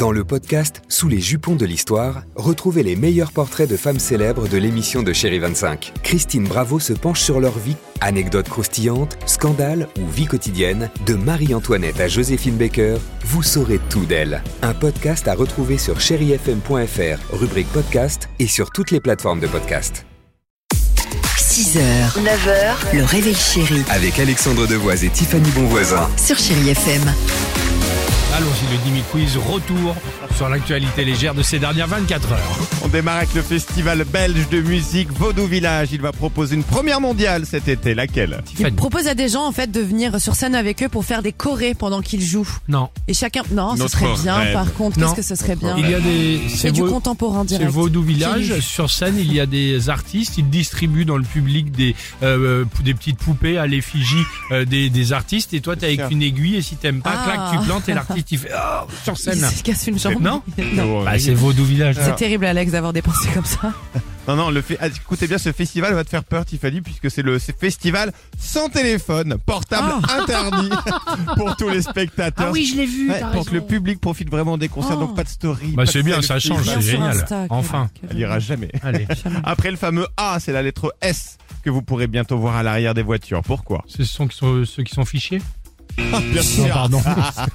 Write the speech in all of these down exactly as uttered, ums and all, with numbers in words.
Dans le podcast Sous les jupons de l'histoire, retrouvez les meilleurs portraits de femmes célèbres de l'émission de Chérie vingt-cinq. Christine Bravo se penche sur leur vie. Anecdotes croustillantes, scandales ou vie quotidienne, de Marie-Antoinette à Joséphine Baker, vous saurez tout d'elle. Un podcast à retrouver sur chéri f m point f r, rubrique podcast et sur toutes les plateformes de podcast. six heures, neuf heures, le réveil chéri. Avec Alexandre Devoise et Tiffany Bonvoisin. Sur Chéri F M. Allons-y, le Dimi Quiz, retour sur l'actualité légère de ces dernières vingt-quatre heures. On démarre avec le festival belge de musique Vaudou Village. Il va proposer une première mondiale cet été. Laquelle ? Il propose à des gens en fait de venir sur scène avec eux pour faire des chorés pendant qu'ils jouent. Non. Et chacun. Non, Notre ce serait bien. rêve. Par contre, Non. qu'est-ce que ce serait bien Il y a des. C'est du Vau- contemporain C'est direct. Vaudou Village. Qui- Sur scène, il y a des artistes. Ils distribuent dans le public des euh, des petites poupées à l'effigie euh, des, des artistes. Et toi, t'es avec sûr. une aiguille. Et si t'aimes pas, Ah. clac, tu plantes et l'artiste il fait oh, sur Il scène. se casse une jambe. Non. Non. Bah, c'est Vaudou Village. C'est terrible, Alex, d'avoir des pensées comme ça. Non, non, le fait... ah, écoutez bien, ce festival va te faire peur, Tiffany, puisque c'est le c'est festival sans téléphone, portable interdit pour tous les spectateurs. Ah oui, je l'ai vu. Ouais, t'as pour que le raison. public profite vraiment des concerts, Oh. donc pas de story. Bah, pas c'est de bien, ça selfie. change, Bien c'est sur génial. Insta, quel- Enfin. quel- Elle ira jamais. Allez. Après le fameux A, c'est la lettre S que vous pourrez bientôt voir à l'arrière des voitures. Pourquoi ? Ce sont, qui sont ceux qui sont fichiers. Bien Non, pardon.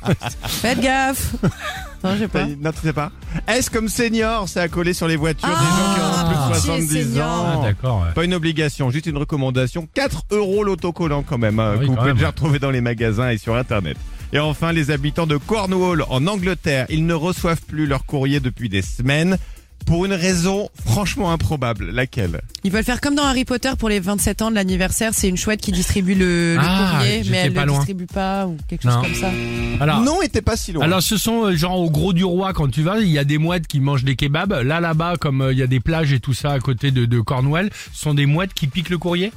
Faites gaffe. Non, je sais pas. Non, tu sais pas. S comme senior, c'est à coller sur les voitures Ah, des gens qui ont plus de petit soixante-dix senior. ans. Ah, d'accord. ouais. Pas une obligation, juste une recommandation. quatre euros l'autocollant quand même, hein, Ah oui, que vous quand pouvez même. déjà retrouver dans les magasins et sur Internet. Et enfin, les habitants de Cornwall en Angleterre, ils ne reçoivent plus leur courrier depuis des semaines pour une raison franchement improbable. Laquelle ? Ils veulent faire comme dans Harry Potter pour les vingt-sept ans de l'anniversaire. C'est une chouette qui distribue le, le Ah, courrier, j'étais mais elle pas le loin. distribue pas ou quelque chose Non. comme ça. Alors, Non, était pas si loin. Alors ce sont euh, genre au Gros du Roi quand tu vas, il y a des mouettes qui mangent des kebabs. Là là-bas comme euh, il y a des plages et tout ça à côté de, de Cornwall, ce sont des mouettes qui piquent le courrier.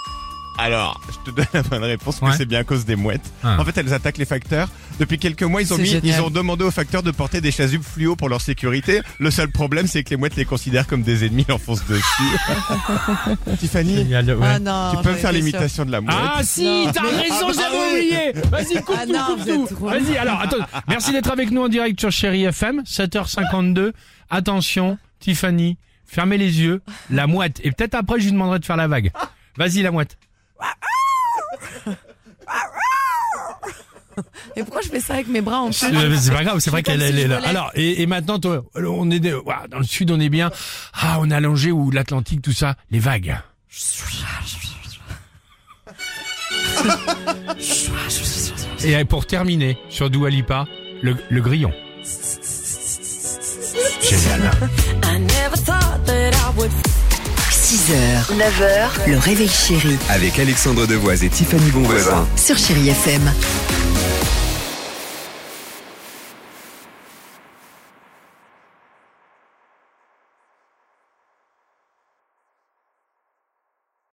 Alors, je te donne la bonne réponse, que Ouais. c'est bien à cause des mouettes. Ah. En fait, elles attaquent les facteurs. Depuis quelques mois, ils ont C'est mis, génial. ils ont demandé aux facteurs de porter des chasubles fluo pour leur sécurité. Le seul problème, c'est que les mouettes les considèrent comme des ennemis, leur foncent dessus. Tiffany, Génial, ouais. Ah non. tu peux me j'en faire étais l'imitation de la mouette? Ah si, Non. t'as raison, Ah, j'avais ah oui. oublié. Vas-y, coupe Ah tout, non, coupe vous êtes tout. trop- Vas-y, alors attends, merci d'être avec nous en direct sur Chéri F M, sept heures cinquante-deux. Attention, Tiffany, fermez les yeux, la mouette. Et peut-être après, je lui demanderai de faire la vague. Vas-y, la mouette. Et pourquoi je fais ça avec mes bras en plus? C'est c'est pas grave, c'est Je vrai fais comme qu'elle si elle est je là. volais. Alors, et, et maintenant, toi, on est de- ouah, dans le sud, on est bien. Ah, on est allongé ou l'Atlantique, tout ça, les vagues. Et pour terminer, sur Dua Lipa, le, le grillon. Génial. six heures, neuf heures, le réveil chéri. Avec Alexandre Devoise et Tiffany Bonvoisin. Sur Chéri F M.